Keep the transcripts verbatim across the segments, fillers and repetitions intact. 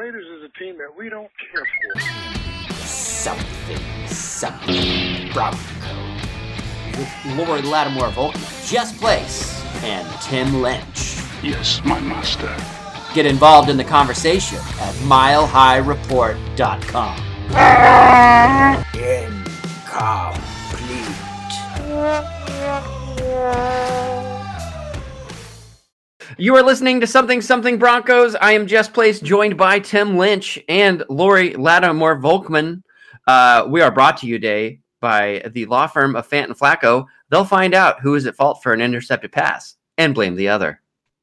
Raiders is a team that we don't care for. Something, something Bronco. With Lori Lattimore Volkman, Jess Place, and Tim Lynch. Yes, my master. Get involved in the conversation at mile high report dot com. Incomplete. You are listening to Something Something Broncos. I am Jess Place, joined by Tim Lynch and Lori Lattimore Volkman. Uh, we are brought to you today by the law firm of Fant and Flacco. They'll find out who is at fault for an intercepted pass and blame the other.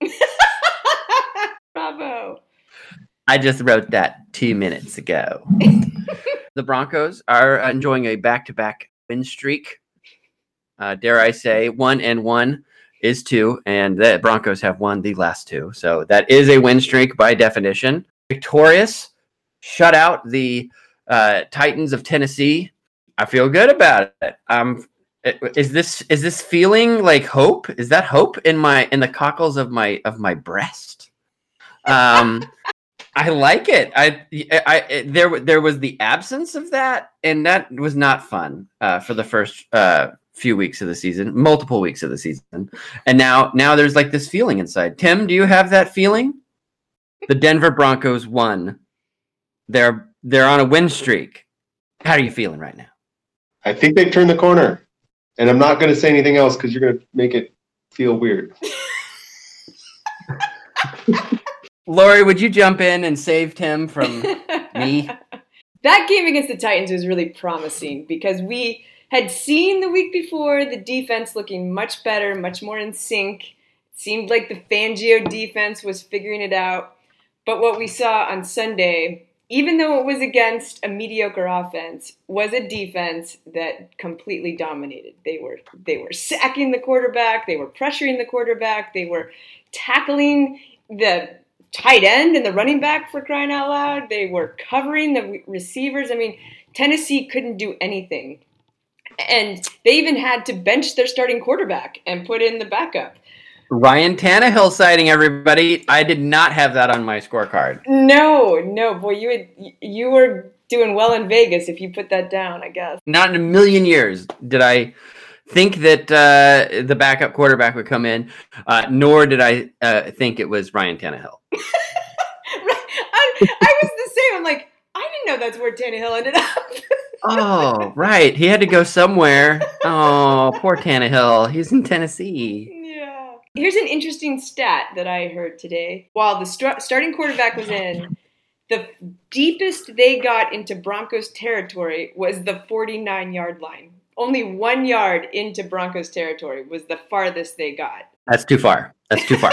Bravo. I just wrote that two minutes ago. The Broncos are enjoying a back-to-back win streak. Uh, dare I say, one and one is two, and the Broncos have won the last two. So that is a win streak by definition. Victorious, shut out the uh, Titans of Tennessee. I feel good about it. Um, is this is this feeling like hope? Is that hope in my in the cockles of my of my breast? Um, I like it. I, I, I there there was the absence of that, and that was not fun uh, for the first uh, few weeks of the season, multiple weeks of the season, and now now there's like this feeling inside. Tim, do you have that feeling? The Denver Broncos won. They're they're on a win streak. How are you feeling right now? I think they've turned the corner, and I'm not going to say anything else because you're going to make it feel weird. Lori, would you jump in and save Tim from me? That game against the Titans was really promising because we had seen the week before the defense looking much better, much more in sync. It seemed like the Fangio defense was figuring it out. But what we saw on Sunday, even though it was against a mediocre offense, was a defense that completely dominated. They were they were sacking the quarterback, they were pressuring the quarterback, they were tackling the tight end and the running back, for crying out loud. They were covering the receivers. I mean, Tennessee couldn't do anything. And they even had to bench their starting quarterback and put in the backup. Ryan Tannehill sighting, everybody. I did not have that on my scorecard. No, no, boy, you had, you were doing well in Vegas if you put that down, I guess. Not in a million years did I think that uh, the backup quarterback would come in, uh, nor did I uh, think it was Ryan Tannehill. I, I was the same. I'm like, I didn't know that's where Tannehill ended up. Oh, right. He had to go somewhere. Oh, poor Tannehill. He's in Tennessee. Yeah. Here's an interesting stat that I heard today. While the st- starting quarterback was in, the deepest they got into Broncos territory was the forty-nine-yard line. Only one yard into Broncos territory was the farthest they got. That's too far. That's too far.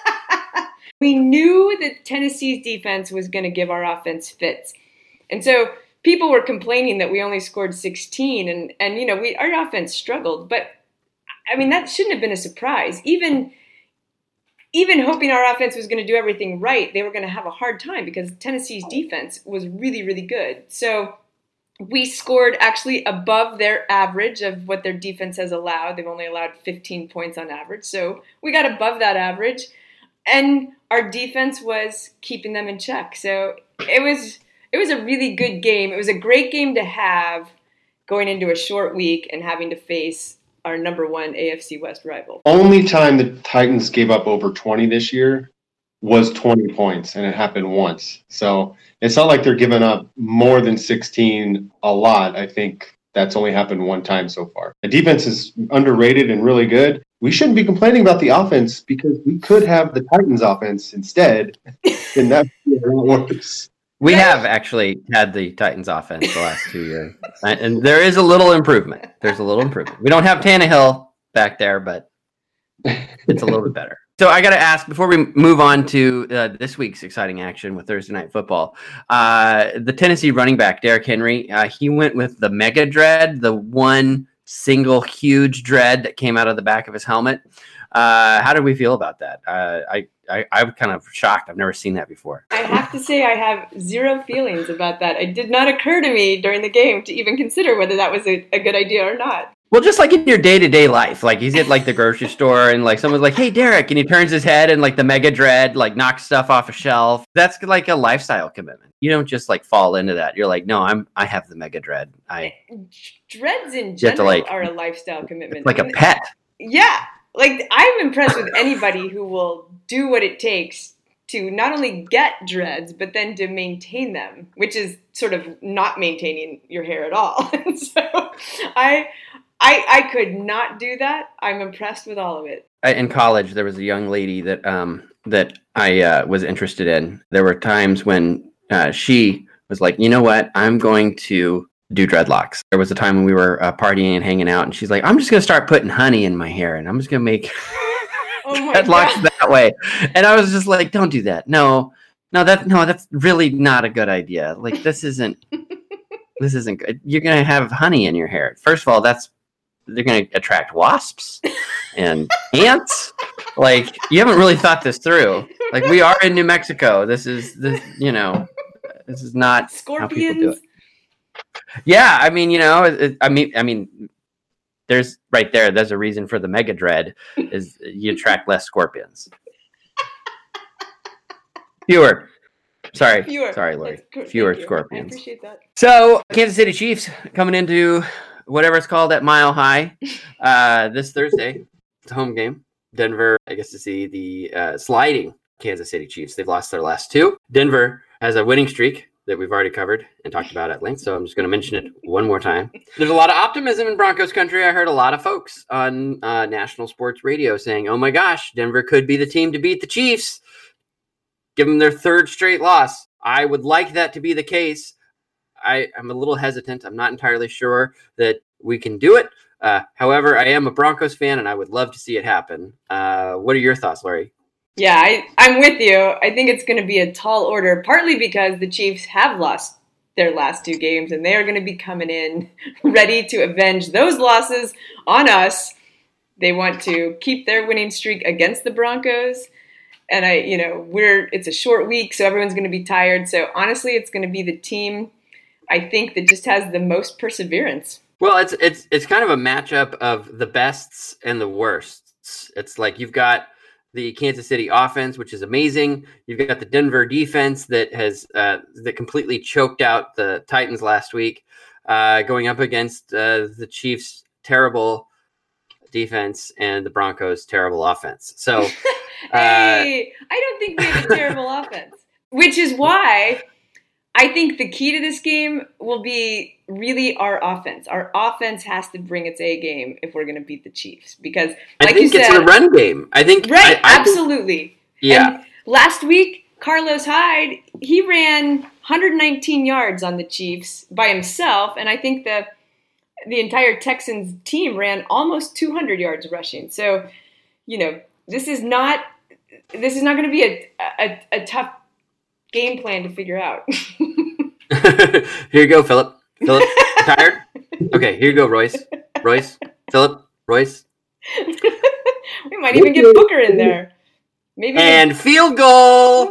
We knew that Tennessee's defense was going to give our offense fits. And so people were complaining that we only scored sixteen, and, and you know, we our offense struggled. But, I mean, that shouldn't have been a surprise. Even, even hoping our offense was going to do everything right, they were going to have a hard time because Tennessee's defense was really, really good. So we scored actually above their average of what their defense has allowed. They've only allowed fifteen points on average. So we got above that average. And our defense was keeping them in check. So it was it was a really good game. It was a great game to have going into a short week and having to face our number one A F C West rival. Only time the Titans gave up over twenty this year was twenty points, and it happened once. So it's not like they're giving up more than sixteen a lot. I think that's only happened one time so far. The defense is underrated and really good. We shouldn't be complaining about the offense because we could have the Titans offense instead, and that's worse. We have actually had the Titans offense the last two years, and there is a little improvement. There's a little improvement. We don't have Tannehill back there, but it's a little bit better. So I got to ask, before we move on to uh, this week's exciting action with Thursday Night Football, uh, the Tennessee running back, Derrick Henry, uh, he went with the Mega Dread, the one single huge dread that came out of the back of his helmet. Uh, how did we feel about that? Uh, I, I, I'm kind of shocked. I've never seen that before. I have to say I have zero feelings about that. It did not occur to me during the game to even consider whether that was a, a good idea or not. Well, just like in your day-to-day life, like he's at like the grocery store and like someone's like, "Hey, Derek," and he turns his head and like the Mega Dread like knocks stuff off a shelf. That's like a lifestyle commitment. You don't just like fall into that. You're like, "No, I'm I have the Mega Dread." I Dreads in You have to, general like- are a lifestyle commitment. it's like a And- pet. Yeah, like I'm impressed with anybody who will do what it takes to not only get dreads, but then to maintain them, which is sort of not maintaining your hair at all. And so I, I, I could not do that. I'm impressed with all of it. I- In college, there was a young lady that um that I uh, was interested in. There were times when uh, she was like, "You know what? I'm going to do dreadlocks." There was a time when we were uh, partying and hanging out, and she's like, "I'm just going to start putting honey in my hair, and I'm just going to make Oh my dreadlocks God. that way." And I was just like, "Don't do that. No, no, that no, that's really not a good idea. Like this isn't this isn't good. You're going to have honey in your hair. First of all, that's they're going to attract wasps and ants. Like you haven't really thought this through. Like we are in New Mexico. This is this, you know, this is not how people do Scorpions. it." Yeah, I mean, you know, it, it- I mean, I mean, there's right there. There's a reason for the Mega Dread is you attract less scorpions. Fewer. Sorry, Fewer. sorry, Lori. That's good. Fewer Thank you. I scorpions. appreciate that. So, Kansas City Chiefs coming into whatever it's called at Mile High uh, this Thursday. It's a home game. Denver, I guess, to see the uh, sliding Kansas City Chiefs. They've lost their last two. Denver has a winning streak that we've already covered and talked about at length, so I'm just going to mention it one more time. There's a lot of optimism in Broncos country. I heard a lot of folks on uh, national sports radio saying, "Oh my gosh, Denver could be the team to beat the Chiefs. Give them their third straight loss." I would like that to be the case. I, I'm a little hesitant. I'm not entirely sure that we can do it. Uh, however, I am a Broncos fan, and I would love to see it happen. Uh, what are your thoughts, Laurie? Yeah, I, I'm with you. I think it's going to be a tall order, partly because the Chiefs have lost their last two games, and they are going to be coming in ready to avenge those losses on us. They want to keep their winning streak against the Broncos. And I, you know, we're it's a short week, so everyone's going to be tired. So honestly, it's going to be the team, I think, that just has the most perseverance. Well, it's it's it's kind of a matchup of the bests and the worsts. It's like you've got the Kansas City offense, which is amazing. You've got the Denver defense that has uh, that completely choked out the Titans last week, uh, going up against uh, the Chiefs' terrible defense and the Broncos' terrible offense. So, uh, Hey, I don't think we have a terrible offense, which is why I think the key to this game will be really our offense. Our offense has to bring its A game if we're going to beat the Chiefs, because, like I think you it's said, a run game. I think right, I, I think- absolutely. yeah. And last week, Carlos Hyde, he ran one hundred nineteen yards on the Chiefs by himself, and I think the the entire Texans team ran almost two hundred yards rushing. So, you know, this is not this is not going to be a, a a tough game plan to figure out. Here you go, Philip. Philip, tired? Okay, here you go, Royce. Royce, Philip, Royce. We might even get Booker in there. Maybe. And field goal!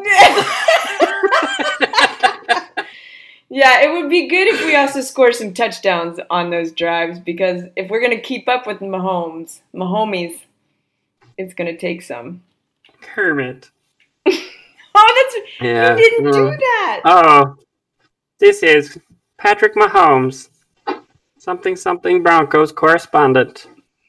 Yeah, it would be good if we also score some touchdowns on those drives, because if we're going to keep up with Mahomes, Mahomes, it's going to take some. Kermit. Oh, that's Yeah. you didn't do Mm. that. Oh, this is Patrick Mahomes. Something, something Broncos correspondent.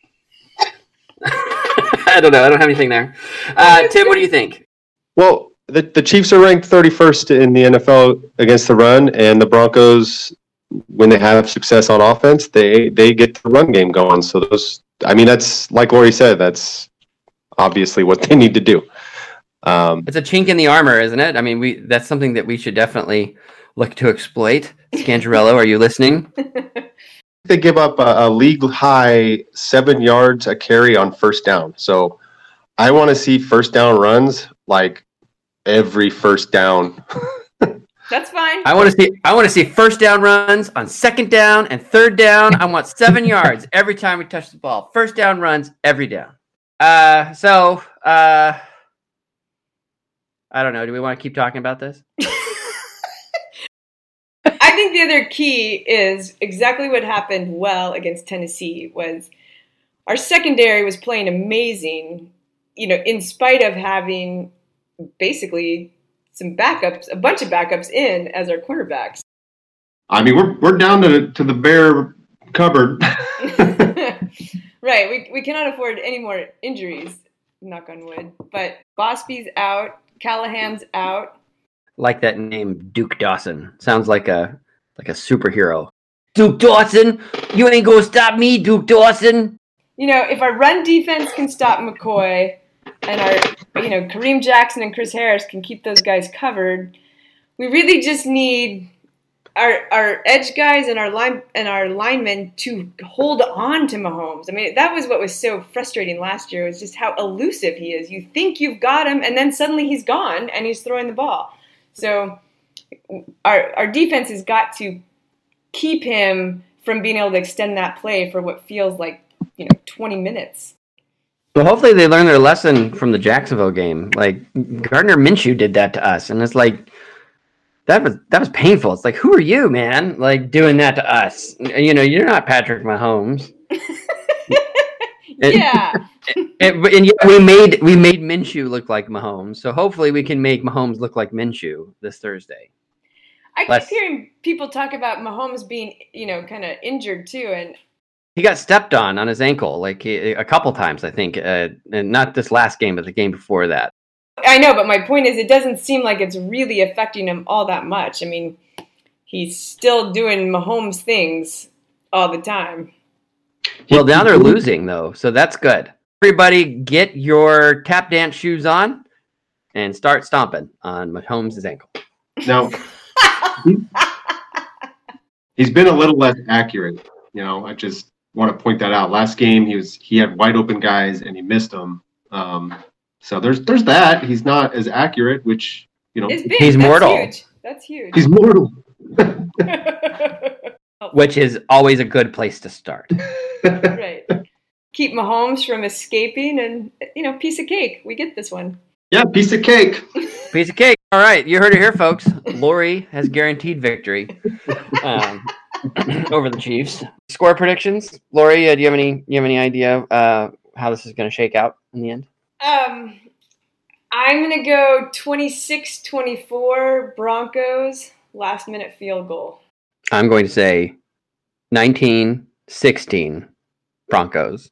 I don't know. I don't have anything there. Uh, Tim, what do you think? Well, the, the Chiefs are ranked thirty-first in the N F L against the run, and the Broncos, when they have success on offense, they they get the run game going. So those, I mean, that's like Lori said, that's obviously what they need to do. Um, It's a chink in the armor, isn't it? I mean, we that's something that we should definitely look to exploit. Scangarello, are you listening? they give up a, a league high seven yards a carry on first down. So I want to see first down runs like every first down. That's fine. I want to see. I want to see first down runs on second down and third down. I want seven yards every time we touch the ball. First down runs every down. Uh, so uh, I don't know. Do we want to keep talking about this? I think the other key is exactly what happened well against Tennessee was our secondary was playing amazing, you know, in spite of having basically some backups, a bunch of backups in as our cornerbacks. I mean, we're we're down to to the bare cupboard. Right. We we cannot afford any more injuries, knock on wood. But Bosby's out, Callahan's out. Like that name, Duke Dawson. Sounds like a like a superhero. Duke Dawson, you ain't gonna stop me, Duke Dawson. You know, if our run defense can stop McCoy and our, you know, Kareem Jackson and Chris Harris can keep those guys covered, we really just need our our edge guys and our line and our linemen to hold on to Mahomes. I mean, that was what was so frustrating last year, was just how elusive he is. You think you've got him, and then suddenly he's gone and he's throwing the ball. So our our defense has got to keep him from being able to extend that play for what feels like, you know, twenty minutes. Well, hopefully they learn their lesson from the Jacksonville game. Like, Gardner Minshew did that to us, and it's like, that was that was painful. It's like, who are you, man? Like, doing that to us. You know, you're not Patrick Mahomes. Yeah. And, and, and yeah, we made we made Minshew look like Mahomes. So hopefully we can make Mahomes look like Minshew this Thursday. I keep Let's, hearing people talk about Mahomes being, you know, kind of injured too, and he got stepped on on his ankle like he, a couple times, I think, uh, and not this last game, but the game before that. I know, but my point is, it doesn't seem like it's really affecting him all that much. I mean, he's still doing Mahomes things all the time. Well, now they're losing, though, so that's good. Everybody get your tap dance shoes on and start stomping on Mahomes' ankle. Now, he's been a little less accurate. You know, I just want to point that out. Last game, he was he had wide open guys and he missed them. Um, so there's there's that. He's not as accurate, which, you know, It's big. He's That's mortal. Huge. That's huge. he's mortal. Which is always a good place to start. Right. Keep Mahomes from escaping, and, you know, piece of cake. We get this one. Yeah, piece of cake. Piece of cake. All right, you heard it here, folks. Lori has guaranteed victory um, over the Chiefs. Score predictions, Lori. Uh, do you have any? You have any idea uh, how this is going to shake out in the end? Um, I'm going to go twenty-six twenty-four Broncos, last minute field goal. I'm going to say nineteen sixteen Broncos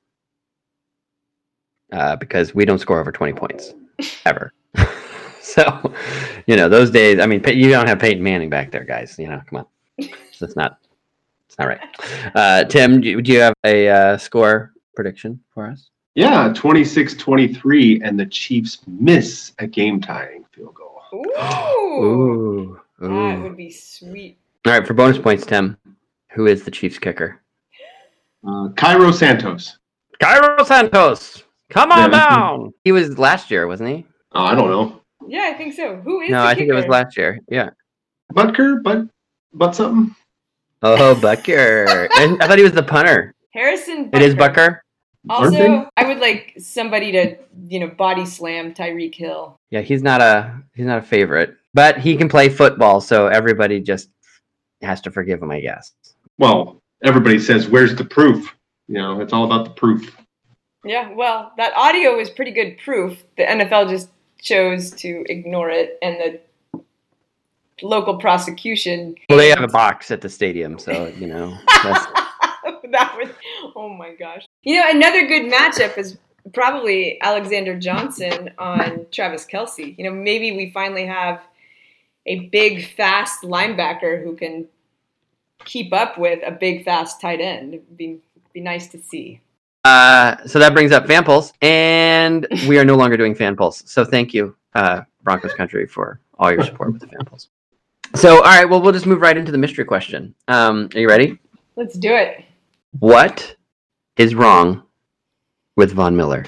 uh, because we don't score over twenty points ever. So, you know, those days, I mean, you don't have Peyton Manning back there, guys. You know, come on. That's not, it's not right. Uh, Tim, do you, do you have a uh, score prediction for us? Yeah, twenty-six twenty-three, and the Chiefs miss a game-tying field goal. Ooh. Ooh. That Ooh. would be sweet. All right, for bonus points, Tim, who is the Chiefs kicker? Uh, Cairo Santos. Cairo Santos. Come on Yeah. down. He was last year, wasn't he? Oh, I don't know. Yeah, I think so. Who is No, the I think it was kicker? last year. Yeah. Butker, but but something. Oh, Bucker. And I thought he was the punter. Harrison Butker. It is Bucker? Aren't Also, I would like somebody to, you know, body slam Tyreek Hill. Yeah, he's not a he's not a favorite, but he can play football, so everybody just has to forgive him, I guess. Well, everybody says, "Where's the proof?" You know, it's all about the proof. Yeah, well, that audio was pretty good proof. The N F L just chose to ignore it, and the local prosecution. Well, they have a box at the stadium, so you know. That's, That was, oh my gosh. You know, another good matchup is probably Alexander Johnson on Travis Kelce. You know, maybe we finally have a big, fast linebacker who can keep up with a big, fast tight end. It'd be, be nice to see. uh, so that brings up Fan Pulse, and we are no longer doing Fan Pulse. So thank you, uh, Broncos Country, for all your support with the Fan Pulse. So, all right, well, we'll just move right into the mystery question. Um, are you ready? Let's do it. What is wrong with Von Miller?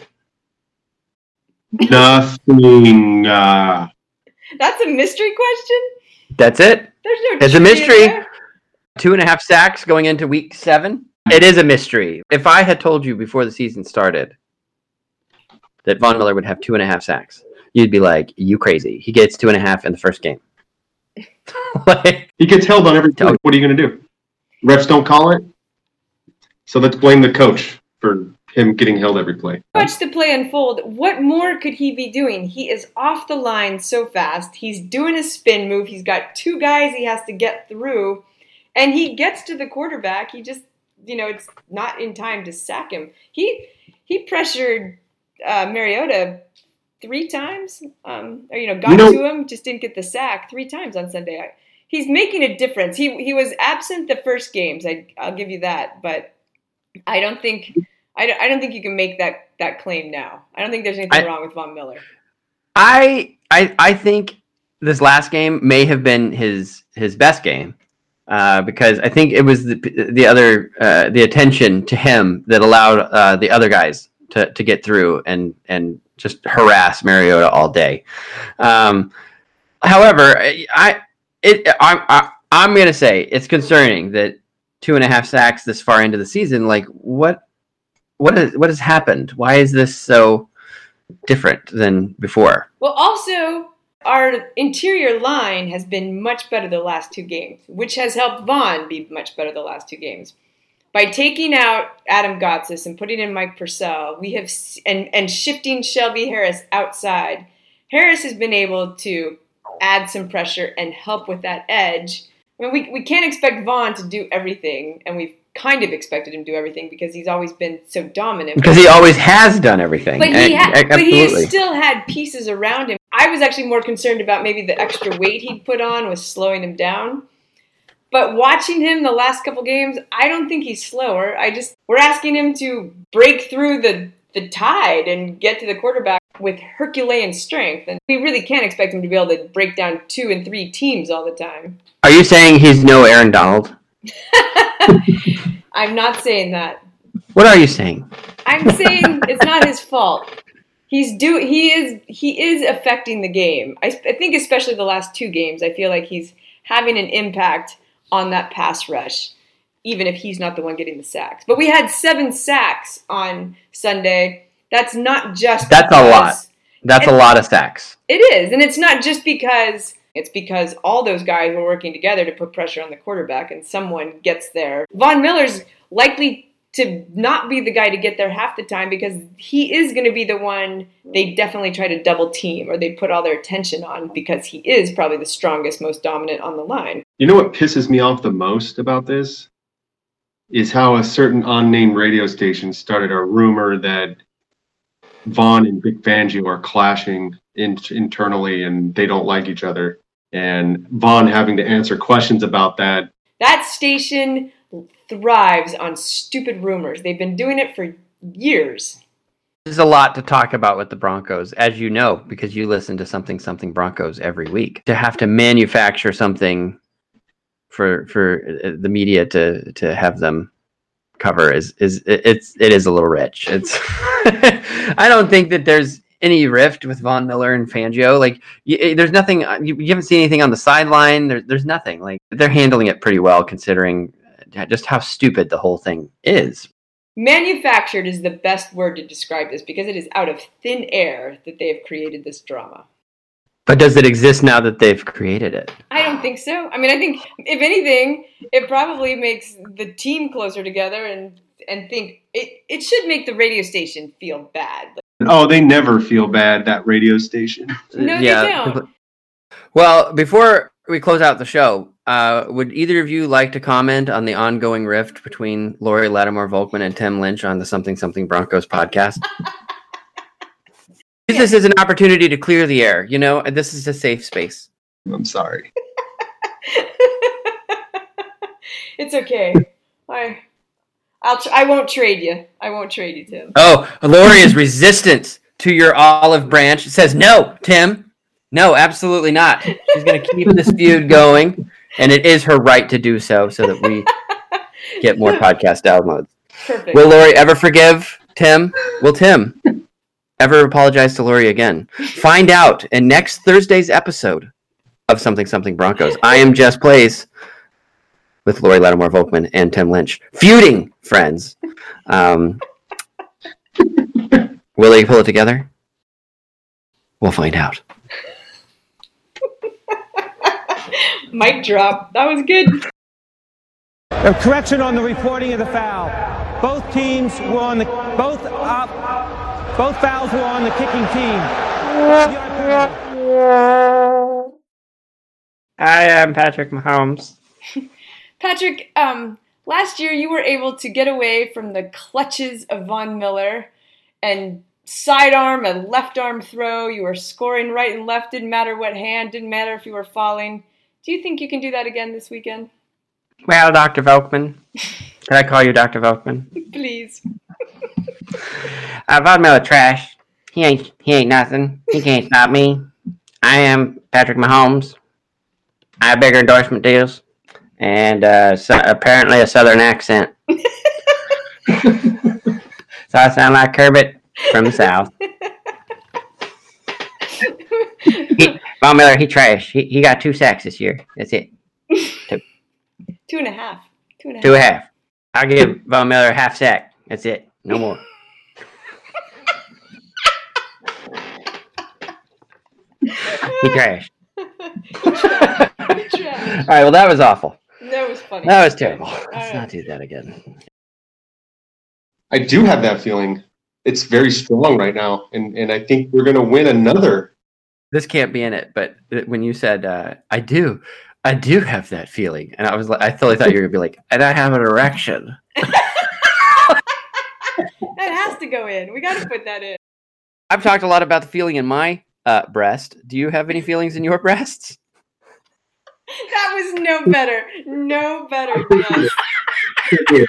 Nothing. Uh, That's a mystery question? That's it. There's no It's a trivia mystery. there? Two and a half sacks going into week seven. It is a mystery. If I had told you before the season started that Von Miller would have two and a half sacks, you'd be like, you crazy. He gets two and a half in the first game. Like, He gets held on every play. What are you going to do? Refs don't call it? So let's blame the coach for him getting held every play. Watch the play unfold. What more could he be doing? He is off the line so fast. He's doing a spin move. He's got two guys he has to get through. And he gets to the quarterback. He just, you know, it's not in time to sack him. He he pressured uh, Mariota three times. Um, or, you know, got You know- to him, just didn't get the sack three times on Sunday. I, he's making a difference. He he was absent the first games. I, I'll give you that. But I don't think... I don't, I don't think you can make that, that claim now. I don't think there's anything I, wrong with Von Miller. I I I think this last game may have been his his best game uh, because I think it was the the other uh, the attention to him that allowed uh, the other guys to, to get through and and just harass Mariota all day. Um, however, I it I, I I'm gonna say it's concerning that two and a half sacks this far into the season. Like what. What is what has happened? Why is this so different than before? Well, also, our interior line has been much better the last two games, which has helped Vaughn be much better the last two games. By taking out Adam Gotsis and putting in Mike Purcell, we have and, and shifting Shelby Harris outside, Harris has been able to add some pressure and help with that edge. I mean, we, we can't expect Vaughn to do everything, and we've kind of expected him to do everything because he's always been so dominant. Because he always has done everything. But he, ha- I, I, but he still had pieces around him. I was actually more concerned about maybe the extra weight he'd put on was slowing him down. But watching him the last couple games, I don't think he's slower. I just we're asking him to break through the, the tide and get to the quarterback with Herculean strength. And we really can't expect him to be able to break down two and three teams all the time. Are you saying he's no Aaron Donald? I'm not saying that. What are you saying? I'm saying it's not his fault. He's do he is he is affecting the game. I, I think especially the last two games, I feel like he's having an impact on that pass rush, even if he's not the one getting the sacks. But we had seven sacks on Sunday. That's not just That's because, a lot. That's a lot of sacks. It is, and it's not just because. It's because all those guys were working together to put pressure on the quarterback, and someone gets there. Von Miller's likely to not be the guy to get there half the time because he is going to be the one they definitely try to double team or they put all their attention on because he is probably the strongest, most dominant on the line. You know what pisses me off the most about this? Is how a certain unnamed radio station started a rumor that Vaughn and Vic Fangio are clashing in- internally and they don't like each other. And Vaughn having to answer questions about that. That station thrives on stupid rumors. They've been doing it for years. There's a lot to talk about with the Broncos, as you know, because you listen to Something Something Broncos every week. To have to manufacture something for for the media to to have them cover is is it's it is a little rich. It's I don't think that there's any rift with Von Miller and Fangio. Like, you, there's nothing. You, you haven't seen anything on the sideline. There, there's nothing. Like, they're handling it pretty well, considering just how stupid the whole thing is. Manufactured is the best word to describe this because it is out of thin air that they have created this drama. But does it exist now that they've created it? I don't think so. I mean, I think if anything, it probably makes the team closer together and and think it. It should make the radio station feel bad. Oh, they never feel bad, that radio station. No, they don't. Well, before we close out the show, uh, would either of you like to comment on the ongoing rift between Lori Lattimore Volkman and Tim Lynch on the Something Something Broncos podcast? Use this as an opportunity to clear the air. You know, this is a safe space. I'm sorry. It's okay. I, I'll. Tr- I won't trade you. I won't trade you, Tim. Oh, Lori is resistant to your olive branch. Says no, Tim. No, absolutely not. She's going to keep this feud going, and it is her right to do so, so that we get more podcast downloads. Perfect. Will Lori ever forgive Tim? Will Tim ever apologize to Lori again? Find out in next Thursday's episode of Something Something Broncos. I am Jess Plays with Lori Lattimore Volkman and Tim Lynch. Feuding friends. Um, will they pull it together? We'll find out. Mic drop. That was good. A correction on the reporting of the foul. Both teams were on the both uh, both fouls were on the kicking team. I am Patrick Mahomes. Patrick, um, last year you were able to get away from the clutches of Von Miller and sidearm a left arm throw. You were scoring right and left. Didn't matter what hand. Didn't matter if you were falling. Do you think you can do that again this weekend? Well, Doctor Volkman. Can I call you Doctor Volkman? Please. uh, Von Miller trash. He ain't he ain't nothing. He can't stop me. I am Patrick Mahomes. I have bigger endorsement deals. And uh, so apparently a southern accent. So I sound like Kermit from the South. he, Von Miller, he trash. He, he got two sacks this year. That's it. Two. Two and a half. Two and a half. Two and a half. I'll give Von Miller a half sack. That's it. No more. He trashed. He trashed. He trashed. All right, well, that was awful. That was funny. That was terrible. Let's right. not do that again. I do have that feeling. It's very strong right now, and, and I think we're going to win another. This can't be in it, but when you said, uh, I do, I do have that feeling. And I was like, I totally thought you were going to be like, and I have an erection. That has to go in. We got to put that in. I've talked a lot about the feeling in my uh, breast. Do you have any feelings in your breasts? That was no better. No better. Yes.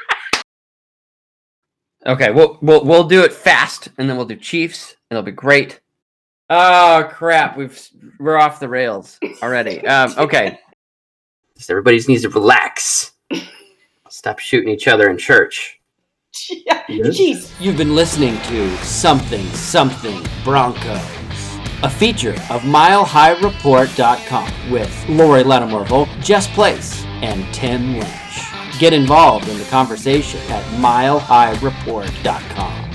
Okay, we'll, we'll we'll do it fast, and then we'll do Chiefs, and it'll be great. Oh crap, we've we're off the rails already. Um, okay, just everybody just needs to relax. Stop shooting each other in church. Yeah. Jeez. You've been listening to Something Something Broncos, a feature of mile high report dot com with Lori Lattimore Volk, Jess Place, and Tim Lynch. Get involved in the conversation at mile high report dot com.